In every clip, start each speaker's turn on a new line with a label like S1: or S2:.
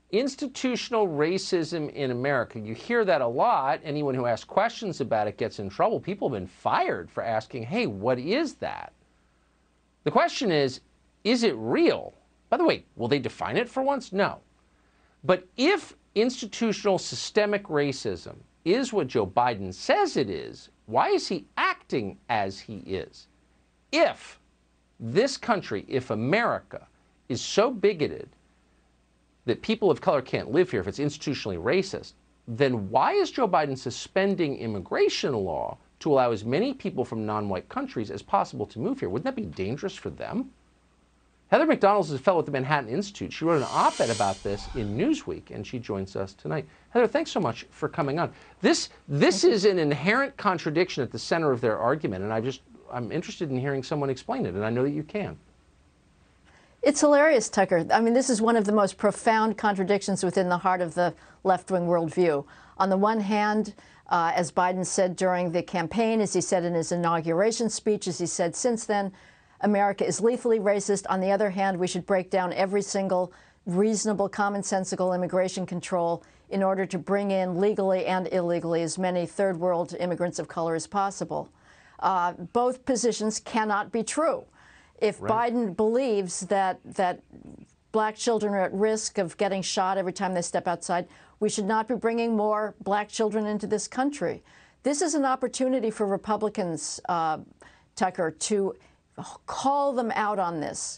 S1: Institutional racism in America. You hear that a lot. Anyone who asks questions about it gets in trouble. People have been fired for asking, hey, what is that? The question is it real? By the way, will they define it for once? No. But if institutional systemic racism is what Joe Biden says it is, why is he acting as he is? If this country, if America is so bigoted that people of color can't live here, if it's institutionally racist, then why is Joe Biden suspending immigration law to allow as many people from non-white countries as possible to move here? Wouldn't that be dangerous for them? Heather Mac Donald is a fellow at the Manhattan Institute. She wrote an op-ed about this in Newsweek, and she joins us tonight. Heather, thanks so much for coming on. This is an inherent contradiction at the center of their argument, and I'm interested in hearing someone explain it, and I know that you can.
S2: It's hilarious, Tucker. I mean, this is one of the most profound contradictions within the heart of the left-wing worldview. On the one hand, as Biden said during the campaign, as he said in his inauguration speech, as he said since then, America is lethally racist. On the other hand, we should break down every single reasonable, commonsensical immigration control in order to bring in legally and illegally as many third world immigrants of color as possible. Both positions cannot be true. If Biden believes that black children are at risk of getting shot every time they step outside, we should not be bringing more black children into this country. This is an opportunity for Republicans, Tucker, to call them out on this.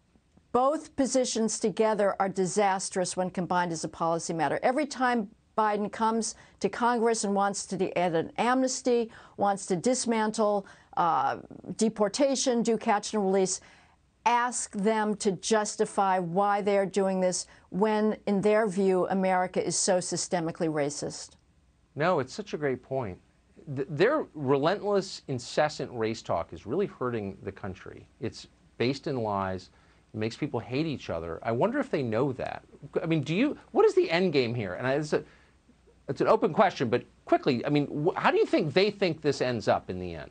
S2: Both positions together are disastrous when combined as a policy matter. Every time Biden comes to Congress and wants to add an amnesty, wants to dismantle deportation, do catch and release, ask them to justify why they're doing this when, in their view, America is so systemically racist.
S1: No, it's such a great point. Their relentless, incessant race talk is really hurting the country. It's based in lies. It makes people hate each other. I wonder if they know that. I mean, what is the end game here? And it's an open question, but quickly, I mean, how do you think they think this ends up in the end?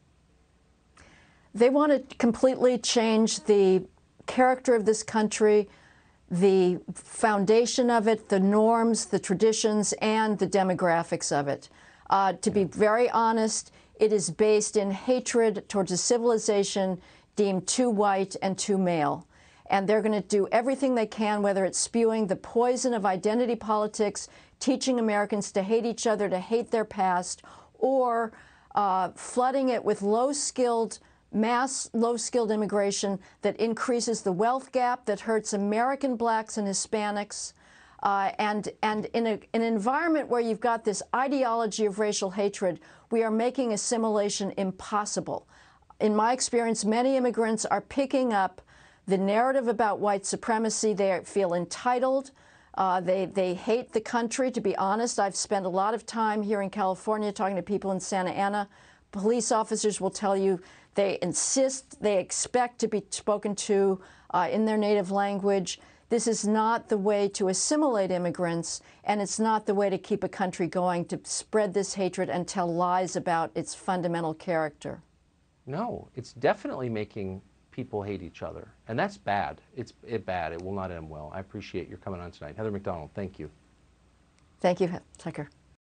S2: They want to completely change the character of this country, the foundation of it, the norms, the traditions, and the demographics of it. To be very honest, it is based in hatred towards a civilization deemed too white and too male. And they're going to do everything they can, whether it's spewing the poison of identity politics, teaching Americans to hate each other, to hate their past, or flooding it with mass low-skilled immigration that increases the wealth gap, that hurts American blacks and Hispanics. And in an environment where you've got this ideology of racial hatred, we are making assimilation impossible. In my experience, many immigrants are picking up the narrative about white supremacy. They feel entitled. They hate the country. To be honest, I've spent a lot of time here in California talking to people in Santa Ana. Police officers will tell you they insist, they expect to be spoken to in their native language. This is not the way to assimilate immigrants, and it's not the way to keep a country going, to spread this hatred and tell lies about its fundamental character.
S1: No, it's definitely making people hate each other, and that's bad. It's bad. It will not end well. I appreciate your coming on tonight. Heather Mac Donald, thank you.
S2: Thank you, Tucker.